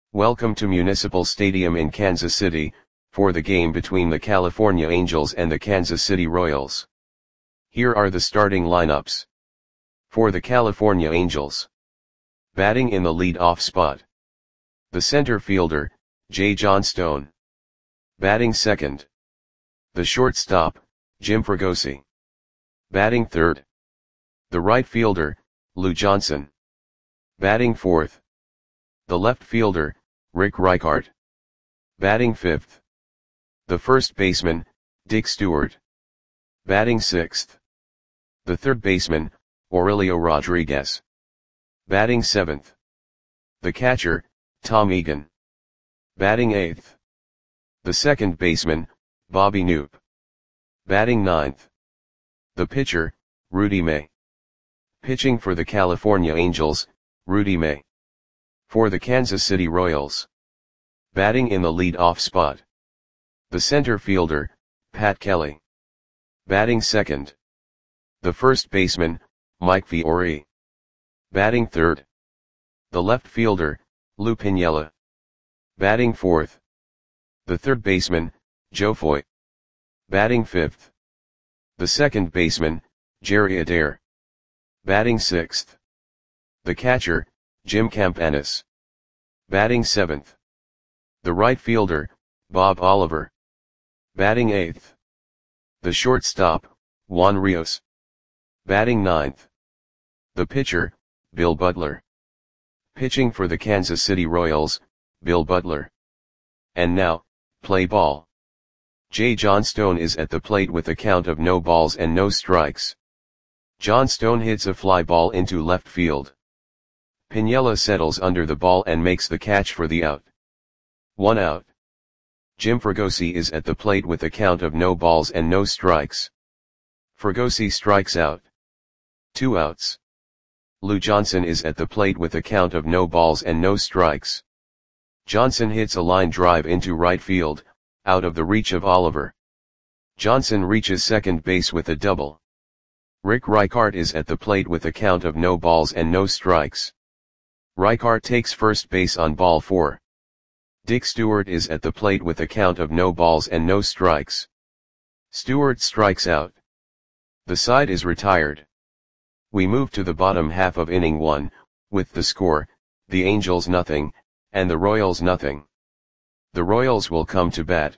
Welcome to Municipal Stadium in Kansas City, for the game between the California Angels and the Kansas City Royals. Here are the starting lineups. For the California Angels. Batting in the lead-off spot. The center fielder, Jay Johnstone. Batting second. The shortstop, Jim Fregosi. Batting third. The right fielder, Lou Johnson. Batting fourth. The left fielder, Rick Reichart. Batting fifth. The first baseman, Dick Stewart. Batting sixth. The third baseman, Aurelio Rodriguez. Batting seventh. The catcher, Tom Egan. Batting eighth. The second baseman, Bobby Knoop. Batting ninth. The pitcher, Rudy May. Pitching for the California Angels, Rudy May. For the Kansas City Royals. Batting in the lead-off spot. The center fielder, Pat Kelly. Batting second. The first baseman, Mike Fiore. Batting third. The left fielder, Lou Piniella. Batting fourth. The third baseman, Joe Foy. Batting fifth. The second baseman, Jerry Adair. Batting sixth. The catcher, Jim Campanis. Batting seventh. The right fielder, Bob Oliver. Batting eighth. The shortstop, Juan Rios. Batting ninth. The pitcher, Bill Butler. Pitching for the Kansas City Royals, Bill Butler. And now, play ball. Jay Johnstone is at the plate with a count of no balls and no strikes. Johnstone hits a fly ball into left field. Piniella settles under the ball and makes the catch for the out. 1 out. Jim Fregosi is at the plate with a count of no balls and no strikes. Fregosi strikes out. 2 outs. Lou Johnson is at the plate with a count of no balls and no strikes. Johnson hits a line drive into right field, out of the reach of Oliver. Johnson reaches second base with a double. Rick Reichart is at the plate with a count of no balls and no strikes. Reichart takes first base on ball 4. Dick Stewart is at the plate with a count of no balls and no strikes. Stewart strikes out. The side is retired. We move to the bottom half of inning 1, with the score, the Angels nothing, and the Royals nothing. The Royals will come to bat.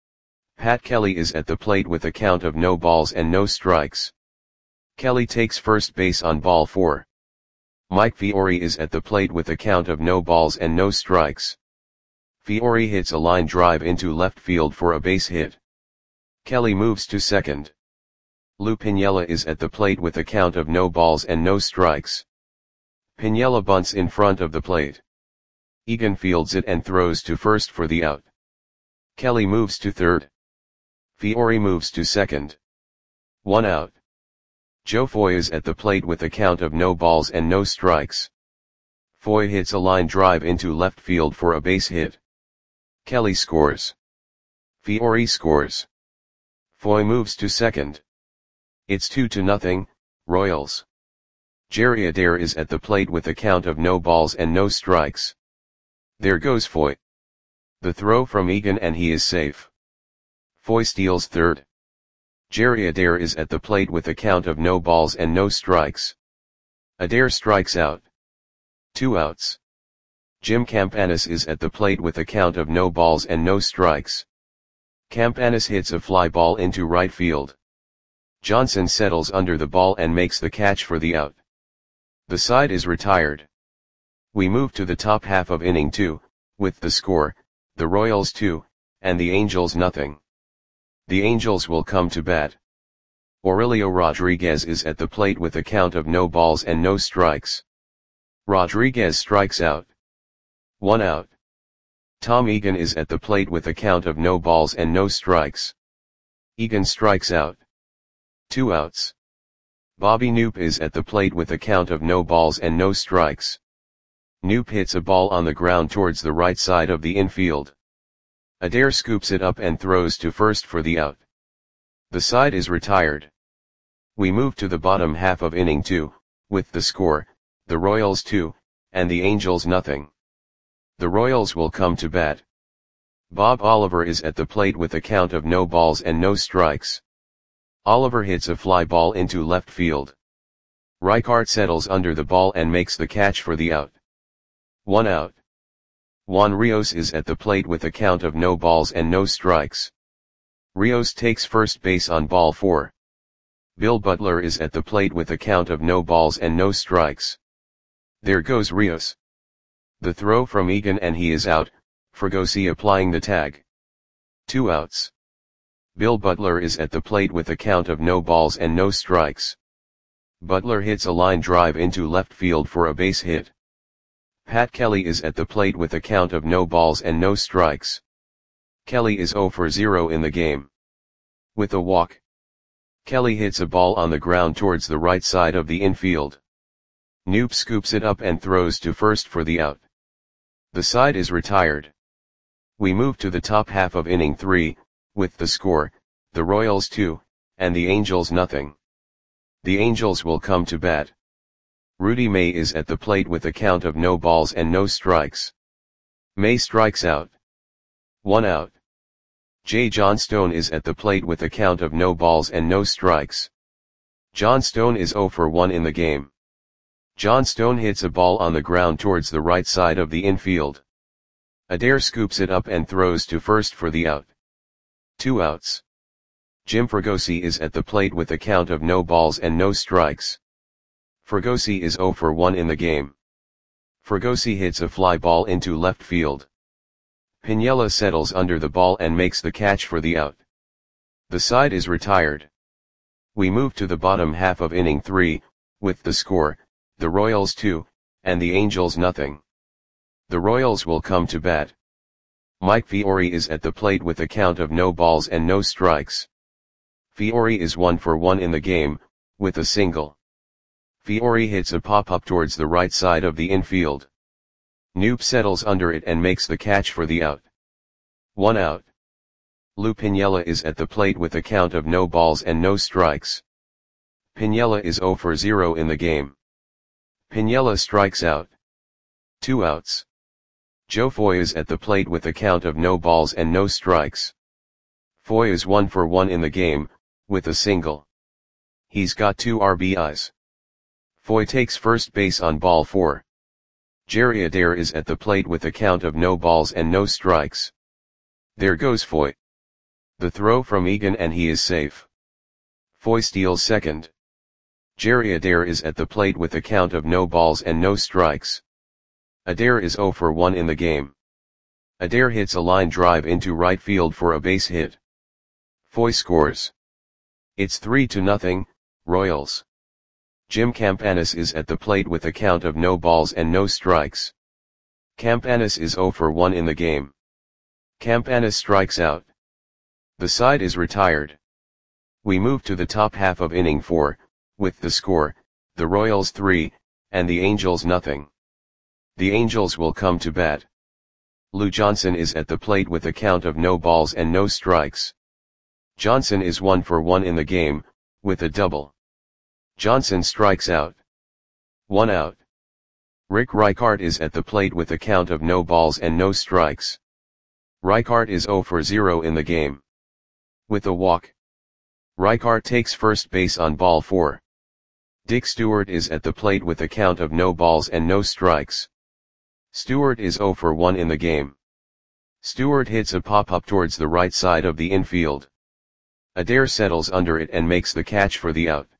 Pat Kelly is at the plate with a count of no balls and no strikes. Kelly takes first base on ball 4. Mike Fiore is at the plate with a count of no balls and no strikes. Fiore hits a line drive into left field for a base hit. Kelly moves to second. Lou Piniella is at the plate with a count of no balls and no strikes. Piniella bunts in front of the plate. Egan fields it and throws to first for the out. Kelly moves to third. Fiore moves to second. 1 out. Joe Foy is at the plate with a count of no balls and no strikes. Foy hits a line drive into left field for a base hit. Kelly scores. Fiore scores. Foy moves to second. It's 2-0, Royals. Jerry Adair is at the plate with a count of no balls and no strikes. There goes Foy. The throw from Egan and he is safe. Foy steals third. Jerry Adair is at the plate with a count of no balls and no strikes. Adair strikes out. 2 outs. Jim Campanis is at the plate with a count of no balls and no strikes. Campanis hits a fly ball into right field. Johnson settles under the ball and makes the catch for the out. The side is retired. We move to the top half of inning 2, with the score, the Royals 2, and the Angels nothing. The Angels will come to bat. Aurelio Rodriguez is at the plate with a count of no balls and no strikes. Rodriguez strikes out. 1 out. Tom Egan is at the plate with a count of no balls and no strikes. Egan strikes out. 2 outs. Bobby Knoop is at the plate with a count of no balls and no strikes. Knoop hits a ball on the ground towards the right side of the infield. Adair scoops it up and throws to first for the out. The side is retired. We move to the bottom half of inning 2, with the score, the Royals 2, and the Angels nothing. The Royals will come to bat. Bob Oliver is at the plate with a count of no balls and no strikes. Oliver hits a fly ball into left field. Reichart settles under the ball and makes the catch for the out. 1 out. Juan Rios is at the plate with a count of no balls and no strikes. Rios takes first base on ball 4. Bill Butler is at the plate with a count of no balls and no strikes. There goes Rios. The throw from Egan and he is out, Fregosi applying the tag. 2 outs. Bill Butler is at the plate with a count of no balls and no strikes. Butler hits a line drive into left field for a base hit. Pat Kelly is at the plate with a count of no balls and no strikes. Kelly is 0 for 0 in the game. With a walk, Kelly hits a ball on the ground towards the right side of the infield. Knoop scoops it up and throws to first for the out. The side is retired. We move to the top half of inning 3, with the score, the Royals 2, and the Angels nothing. The Angels will come to bat. Rudy May is at the plate with a count of no balls and no strikes. May strikes out. 1 out. J. Johnstone is at the plate with a count of no balls and no strikes. Johnstone is 0 for 1 in the game. Johnstone hits a ball on the ground towards the right side of the infield. Adair scoops it up and throws to first for the out. 2 outs. Jim Fregosi is at the plate with a count of no balls and no strikes. Fregosi is 0 for 1 in the game. Fregosi hits a fly ball into left field. Piniella settles under the ball and makes the catch for the out. The side is retired. We move to the bottom half of inning 3, with the score, the Royals 2, and the Angels nothing. The Royals will come to bat. Mike Fiore is at the plate with a count of no balls and no strikes. Fiore is 1 for 1 in the game, with a single. Fiore hits a pop-up towards the right side of the infield. Knoop settles under it and makes the catch for the out. 1 out. Lou Piniella is at the plate with a count of no balls and no strikes. Piniella is 0 for 0 in the game. Piniella strikes out. 2 outs. Joe Foy is at the plate with a count of no balls and no strikes. Foy is 1 for 1 in the game, with a single. He's got 2 RBIs. Foy takes first base on ball 4. Jerry Adair is at the plate with a count of no balls and no strikes. There goes Foy. The throw from Egan and he is safe. Foy steals second. Jerry Adair is at the plate with a count of no balls and no strikes. Adair is 0 for 1 in the game. Adair hits a line drive into right field for a base hit. Foy scores. It's 3-0, Royals. Jim Campanis is at the plate with a count of no balls and no strikes. Campanis is 0 for 1 in the game. Campanis strikes out. The side is retired. We move to the top half of inning 4, with the score, the Royals 3, and the Angels nothing. The Angels will come to bat. Lou Johnson is at the plate with a count of no balls and no strikes. Johnson is 1 for 1 in the game, with a double. Johnson strikes out. 1 out. Rick Reichart is at the plate with a count of no balls and no strikes. Reichart is 0 for 0 in the game. With a walk, Reichart takes first base on ball 4. Dick Stewart is at the plate with a count of no balls and no strikes. Stewart is 0 for 1 in the game. Stewart hits a pop-up towards the right side of the infield. Adair settles under it and makes the catch for the out.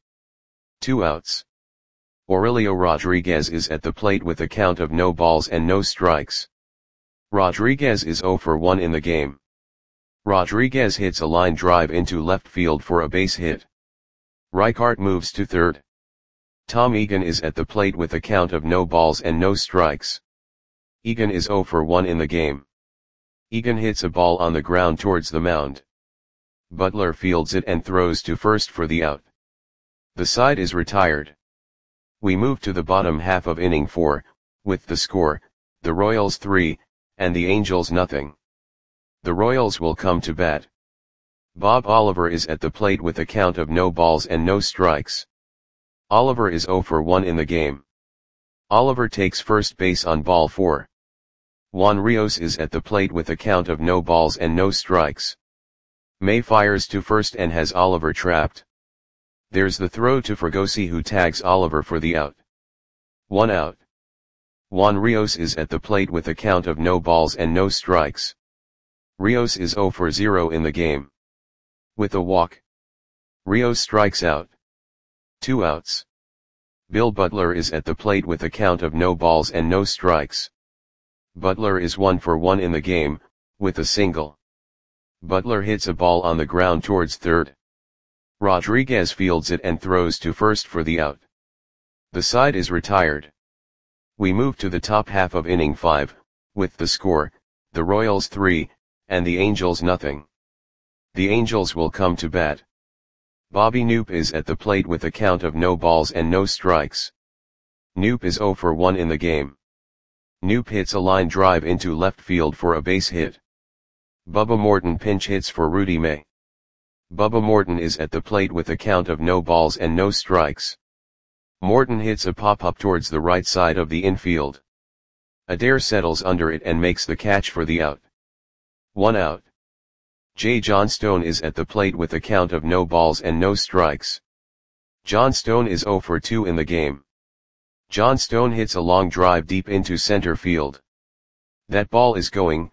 2 outs. Aurelio Rodriguez is at the plate with a count of no balls and no strikes. Rodriguez is 0 for 1 in the game. Rodriguez hits a line drive into left field for a base hit. Reichart moves to third. Tom Egan is at the plate with a count of no balls and no strikes. Egan is 0 for 1 in the game. Egan hits a ball on the ground towards the mound. Butler fields it and throws to first for the out. The side is retired. We move to the bottom half of inning 4, with the score, the Royals 3, and the Angels nothing. The Royals will come to bat. Bob Oliver is at the plate with a count of no balls and no strikes. Oliver is 0 for 1 in the game. Oliver takes first base on ball 4. Juan Rios is at the plate with a count of no balls and no strikes. May fires to first and has Oliver trapped. There's the throw to Fregosi, who tags Oliver for the out. 1 out. Juan Rios is at the plate with a count of no balls and no strikes. Rios is 0 for 0 in the game. With a walk, Rios strikes out. 2 outs. Bill Butler is at the plate with a count of no balls and no strikes. Butler is 1 for 1 in the game, with a single. Butler hits a ball on the ground towards third. Rodriguez fields it and throws to first for the out. The side is retired. We move to the top half of inning 5, with the score, the Royals 3, and the Angels nothing. The Angels will come to bat. Bobby Knoop is at the plate with a count of no balls and no strikes. Knoop is 0 for 1 in the game. Knoop hits a line drive into left field for a base hit. Bubba Morton pinch hits for Rudy May. Bubba Morton is at the plate with a count of no balls and no strikes. Morton hits a pop-up towards the right side of the infield. Adair settles under it and makes the catch for the out. 1 out. Jay Johnstone is at the plate with a count of no balls and no strikes. Johnstone is 0 for 2 in the game. Johnstone hits a long drive deep into center field. That ball is gone.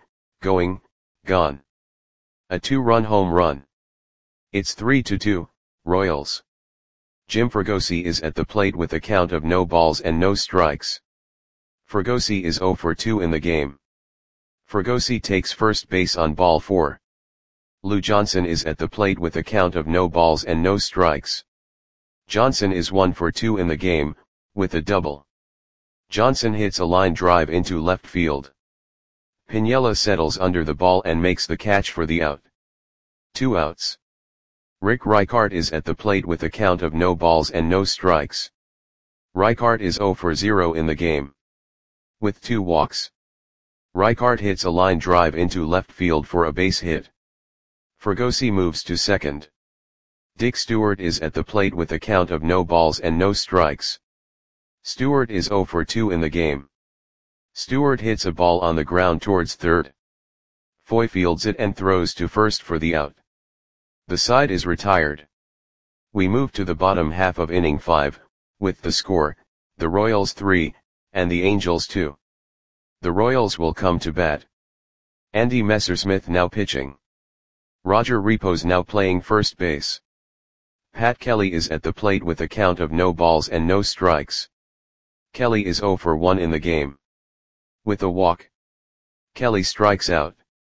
A 2-run home run. It's 3-2, Royals. Jim Fregosi is at the plate with a count of no balls and no strikes. Fregosi is 0 for 2 in the game. Fregosi takes first base on ball 4. Lou Johnson is at the plate with a count of no balls and no strikes. Johnson is 1 for 2 in the game, with a double. Johnson hits a line drive into left field. Piniella settles under the ball and makes the catch for the out. 2 outs. Rick Reichart is at the plate with a count of no balls and no strikes. Reichart is 0 for 0 in the game. With 2 walks. Reichart hits a line drive into left field for a base hit. Fregosi moves to second. Dick Stewart is at the plate with a count of no balls and no strikes. Stewart is 0 for 2 in the game. Stewart hits a ball on the ground towards third. Foy fields it and throws to first for the out. The side is retired. We move to the bottom half of inning 5, with the score, the Royals 3, and the Angels 2. The Royals will come to bat. Andy Messersmith now pitching. Roger Repos now playing first base. Pat Kelly is at the plate with a count of no balls and no strikes. Kelly is 0 for 1 in the game. With a walk, Kelly strikes out.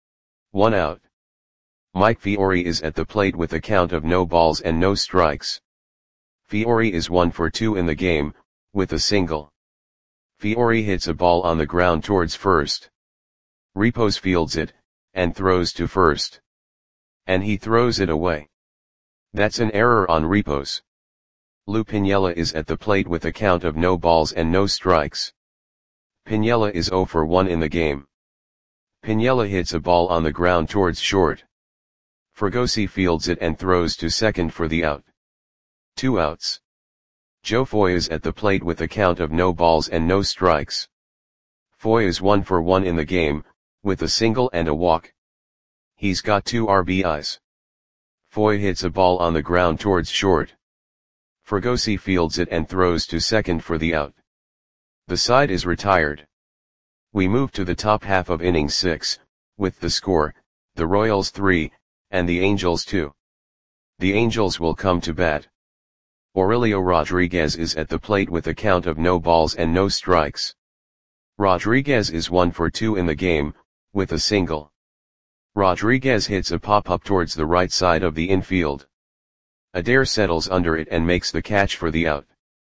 1 out. Mike Fiore is at the plate with a count of no balls and no strikes. Fiore is 1 for 2 in the game, with a single. Fiore hits a ball on the ground towards first. Repos fields it, and throws to first. And he throws it away. That's an error on Repos. Lou Piniella is at the plate with a count of no balls and no strikes. Piniella is 0 for 1 in the game. Piniella hits a ball on the ground towards short. Fregosi fields it and throws to second for the out. 2 outs. Joe Foy is at the plate with a count of no balls and no strikes. Foy is 1 for 1 in the game, with a single and a walk. He's got 2 RBIs. Foy hits a ball on the ground towards short. Fregosi fields it and throws to second for the out. The side is retired. We move to the top half of inning 6, with the score, the Royals 3, and the Angels 2. The Angels will come to bat. Aurelio Rodriguez is at the plate with a count of no balls and no strikes. Rodriguez is 1 for 2 in the game, with a single. Rodriguez hits a pop-up towards the right side of the infield. Adair settles under it and makes the catch for the out.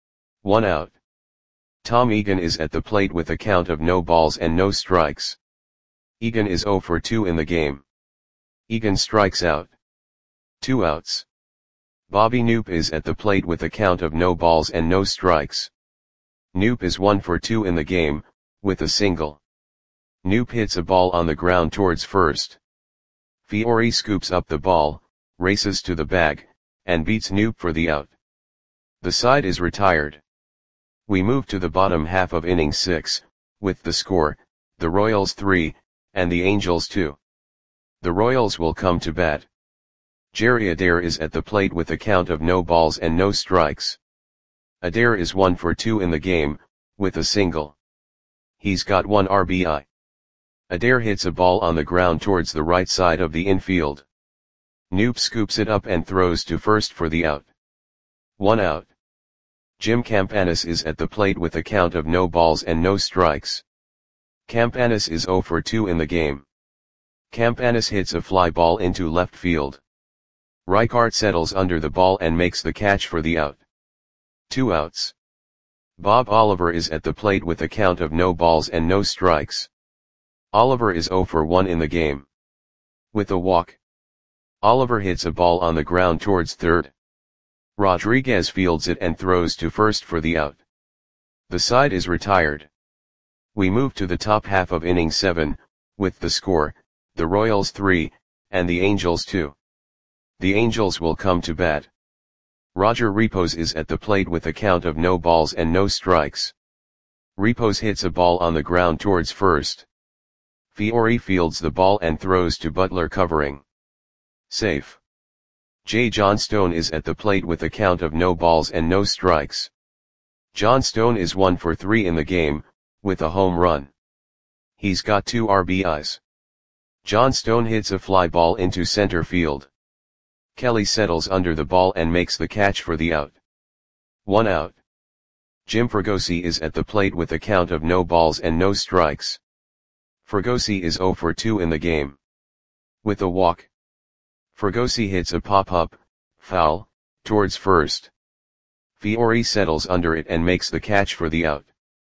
1 out. Tom Egan is at the plate with a count of no balls and no strikes. Egan is 0 for 2 in the game. Egan strikes out. 2 outs. Bobby Knoop is at the plate with a count of no balls and no strikes. Knoop is 1 for 2 in the game, with a single. Knoop hits a ball on the ground towards first. Fiore scoops up the ball, races to the bag, and beats Knoop for the out. The side is retired. We move to the bottom half of inning 6, with the score, the Royals 3, and the Angels 2. The Royals will come to bat. Jerry Adair is at the plate with a count of no balls and no strikes. Adair is 1 for 2 in the game, with a single. He's got 1 RBI. Adair hits a ball on the ground towards the right side of the infield. Knoop scoops it up and throws to first for the out. 1 out. Jim Campanis is at the plate with a count of no balls and no strikes. Campanis is 0 for 2 in the game. Campanis hits a fly ball into left field. Reichart settles under the ball and makes the catch for the out. 2 outs. Bob Oliver is at the plate with a count of no balls and no strikes. Oliver is 0 for 1 in the game. With a walk. Oliver hits a ball on the ground towards third. Rodriguez fields it and throws to first for the out. The side is retired. We move to the top half of inning 7, with the score, the Royals 3, and the Angels 2. The Angels will come to bat. Roger Repos is at the plate with a count of no balls and no strikes. Repos hits a ball on the ground towards first. Fiore fields the ball and throws to Butler covering. Safe. J. Johnstone is at the plate with a count of no balls and no strikes. Johnstone is 1 for 3 in the game, with a home run. He's got 2 RBIs. Johnstone hits a fly ball into center field. Kelly settles under the ball and makes the catch for the out. 1 out. Jim Fregosi is at the plate with a count of no balls and no strikes. Fregosi is 0 for 2 in the game. With a walk. Fregosi hits a pop-up, foul, towards first. Fiore settles under it and makes the catch for the out.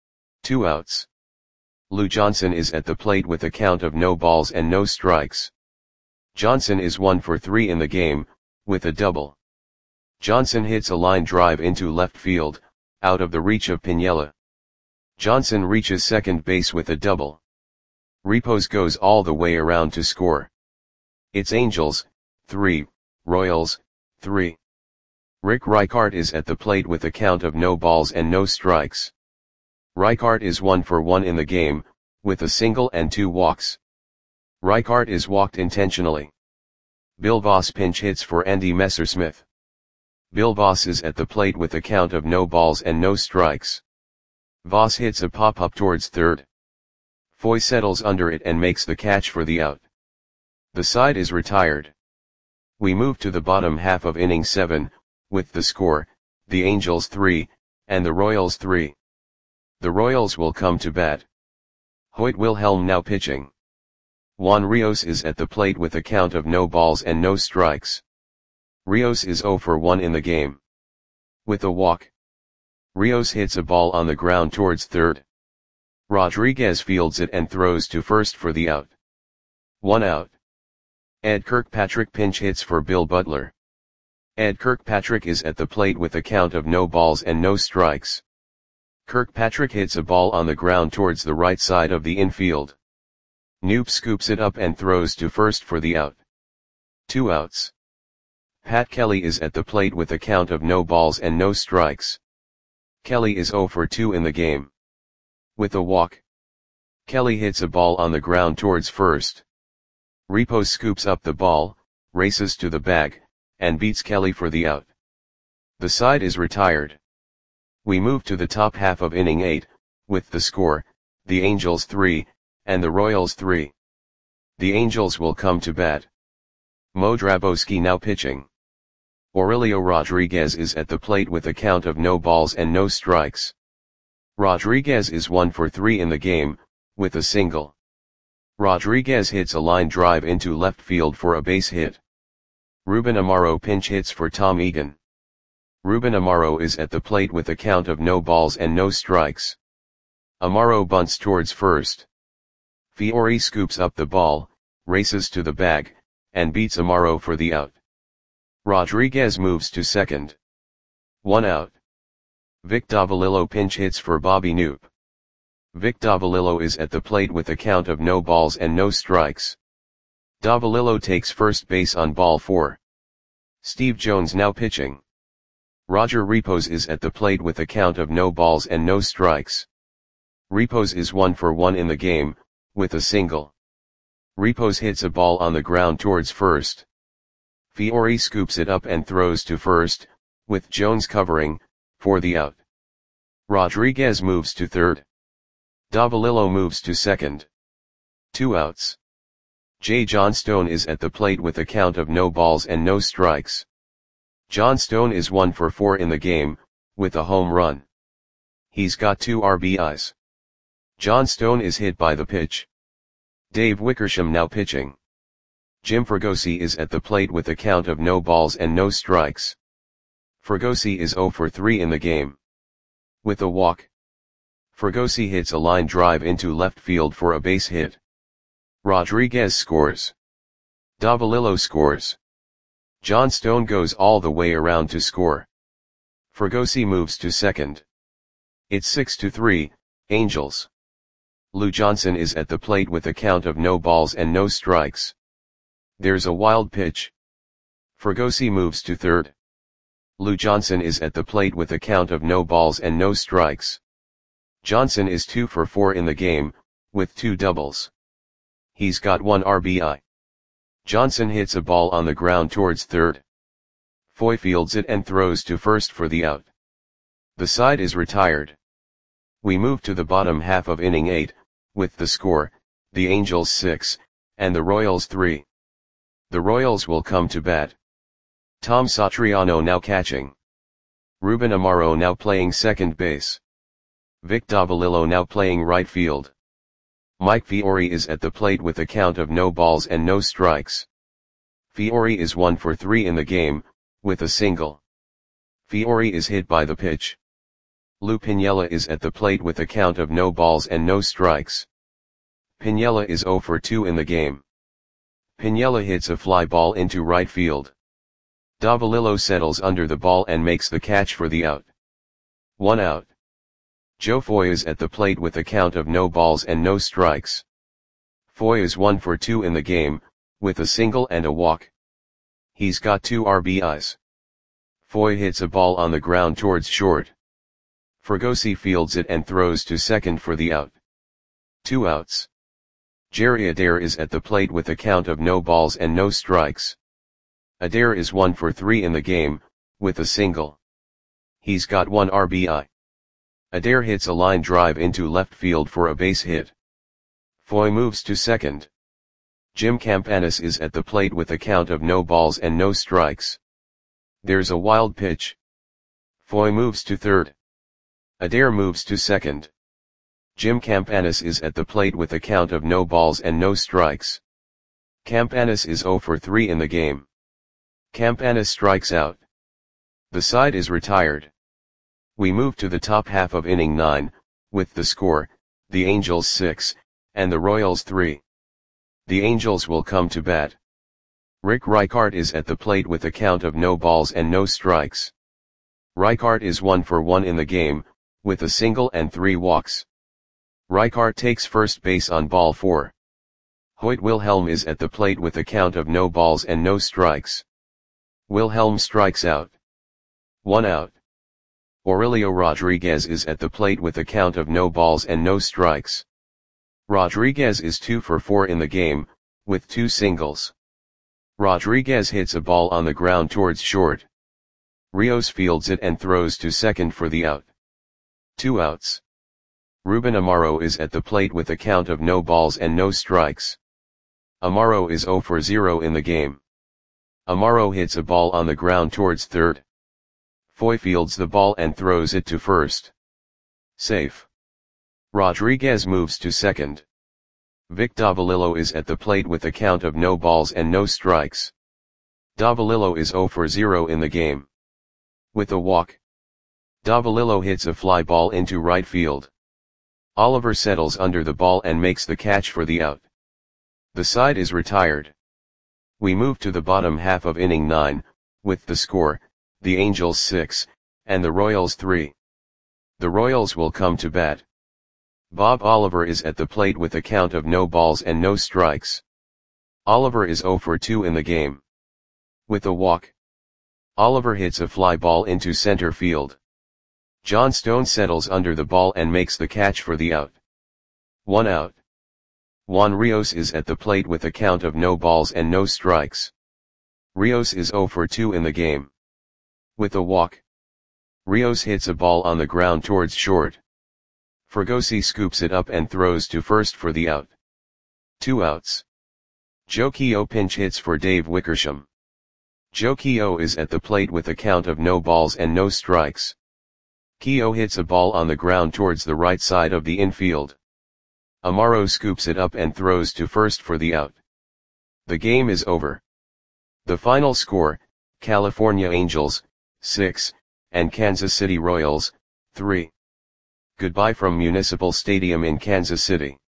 2 outs. Lou Johnson is at the plate with a count of no balls and no strikes. Johnson is 1 for 3 in the game, with a double. Johnson hits a line drive into left field, out of the reach of Piniella. Johnson reaches second base with a double. Repos goes all the way around to score. It's Angels, 3, Royals, 3. Rick Reichart is at the plate with a count of no balls and no strikes. Reichart is 1 for 1 in the game, with a single and 2 walks. Reichart is walked intentionally. Bill Voss pinch hits for Andy Messersmith. Bill Voss is at the plate with a count of no balls and no strikes. Voss hits a pop-up towards third. Foy settles under it and makes the catch for the out. The side is retired. We move to the bottom half of inning 7, with the score, the Angels 3, and the Royals 3. The Royals will come to bat. Hoyt Wilhelm now pitching. Juan Rios is at the plate with a count of no balls and no strikes. Rios is 0 for 1 in the game. With a walk. Rios hits a ball on the ground towards third. Rodriguez fields it and throws to first for the out. 1 out. Ed Kirkpatrick pinch hits for Bill Butler. Ed Kirkpatrick is at the plate with a count of no balls and no strikes. Kirkpatrick hits a ball on the ground towards the right side of the infield. Knoop scoops it up and throws to first for the out. 2 outs. Pat Kelly is at the plate with a count of no balls and no strikes. Kelly is 0 for 2 in the game. With a walk. Kelly hits a ball on the ground towards first. Repos scoops up the ball, races to the bag, and beats Kelly for the out. The side is retired. We move to the top half of inning 8, with the score, the Angels 3, and the Royals 3. The Angels will come to bat. Mo Drabowski now pitching. Aurelio Rodriguez is at the plate with a count of no balls and no strikes. Rodriguez is 1 for 3 in the game, with a single. Rodriguez hits a line drive into left field for a base hit. Ruben Amaro pinch hits for Tom Egan. Ruben Amaro is at the plate with a count of no balls and no strikes. Amaro bunts towards first. Fiore scoops up the ball, races to the bag, and beats Amaro for the out. Rodriguez moves to second. 1 out. Vic Davalillo pinch hits for Bobby Knoop. Vic Davalillo is at the plate with a count of no balls and no strikes. Davalillo takes first base on ball 4. Steve Jones now pitching. Roger Repos is at the plate with a count of no balls and no strikes. Repos is 1 for 1 in the game, with a single. Repos hits a ball on the ground towards first. Fiore scoops it up and throws to first, with Jones covering, for the out. Rodriguez moves to third. Davalillo moves to second. 2 outs. J. Johnstone is at the plate with a count of no balls and no strikes. Johnstone is 1 for 4 in the game, with a home run. He's got 2 RBIs. Johnstone is hit by the pitch. Dave Wickersham now pitching. Jim Fregosi is at the plate with a count of no balls and no strikes. Fregosi is 0 for 3 in the game. With a walk. Fregosi hits a line drive into left field for a base hit. Rodriguez scores. Davalillo scores. Johnstone goes all the way around to score. Fregosi moves to second. It's 6-3, Angels. Lou Johnson is at the plate with a count of no balls and no strikes. There's a wild pitch. Fregosi moves to third. Lou Johnson is at the plate with a count of no balls and no strikes. Johnson is 2 for 4 in the game, with 2 doubles. He's got 1 RBI. Johnson hits a ball on the ground towards third. Foy fields it and throws to first for the out. The side is retired. We move to the bottom half of inning 8, with the score, the Angels 6, and the Royals 3. The Royals will come to bat. Tom Satriano now catching. Ruben Amaro now playing second base. Vic Davalillo now playing right field. Mike Fiore is at the plate with a count of no balls and no strikes. Fiore is 1 for 3 in the game, with a single. Fiore is hit by the pitch. Lou Piniella is at the plate with a count of no balls and no strikes. Piniella is 0 for 2 in the game. Piniella hits a fly ball into right field. Davalillo settles under the ball and makes the catch for the out. 1 out. Joe Foy is at the plate with a count of no balls and no strikes. Foy is 1 for 2 in the game, with a single and a walk. He's got 2 RBIs. Foy hits a ball on the ground towards short. Fregosi fields it and throws to second for the out. 2 outs. Jerry Adair is at the plate with a count of no balls and no strikes. Adair is 1 for 3 in the game, with a single. He's got 1 RBI. Adair hits a line drive into left field for a base hit. Foy moves to second. Jim Campanis is at the plate with a count of no balls and no strikes. There's a wild pitch. Foy moves to third. Adair moves to second. Jim Campanis is at the plate with a count of no balls and no strikes. Campanis is 0 for 3 in the game. Campanis strikes out. The side is retired. We move to the top half of inning 9, with the score, the Angels 6, and the Royals 3. The Angels will come to bat. Rick Reichart is at the plate with a count of no balls and no strikes. Reichart is 1 for 1 in the game, with a single and 3 walks. Reichart takes first base on ball 4. Hoyt Wilhelm is at the plate with a count of no balls and no strikes. Wilhelm strikes out. 1 out. Aurelio Rodriguez is at the plate with a count of no balls and no strikes. Rodriguez is 2 for 4 in the game, with 2 singles. Rodriguez hits a ball on the ground towards short. Rios fields it and throws to second for the out. 2 outs. Ruben Amaro is at the plate with a count of no balls and no strikes. Amaro is 0 for 0 in the game. Amaro hits a ball on the ground towards third. Foy fields the ball and throws it to first. Safe. Rodriguez moves to second. Vic Davalillo is at the plate with a count of no balls and no strikes. Davalillo is 0 for 0 in the game. With a walk. Davalillo hits a fly ball into right field. Oliver settles under the ball and makes the catch for the out. The side is retired. We move to the bottom half of inning 9, with the score, the Angels 6, and the Royals 3. The Royals will come to bat. Bob Oliver is at the plate with a count of no balls and no strikes. Oliver is 0 for 2 in the game. With a walk. Oliver hits a fly ball into center field. Johnstone settles under the ball and makes the catch for the out. 1 out. Juan Rios is at the plate with a count of no balls and no strikes. Rios is 0 for 2 in the game. With a walk, Rios hits a ball on the ground towards short. Fregosi scoops it up and throws to first for the out. 2 outs. Joe Keogh pinch hits for Dave Wickersham. Joe Keogh is at the plate with a count of no balls and no strikes. Keogh hits a ball on the ground towards the right side of the infield. Amaro scoops it up and throws to first for the out. The game is over. The final score, California Angels, 6, and Kansas City Royals, 3. Goodbye from Municipal Stadium in Kansas City.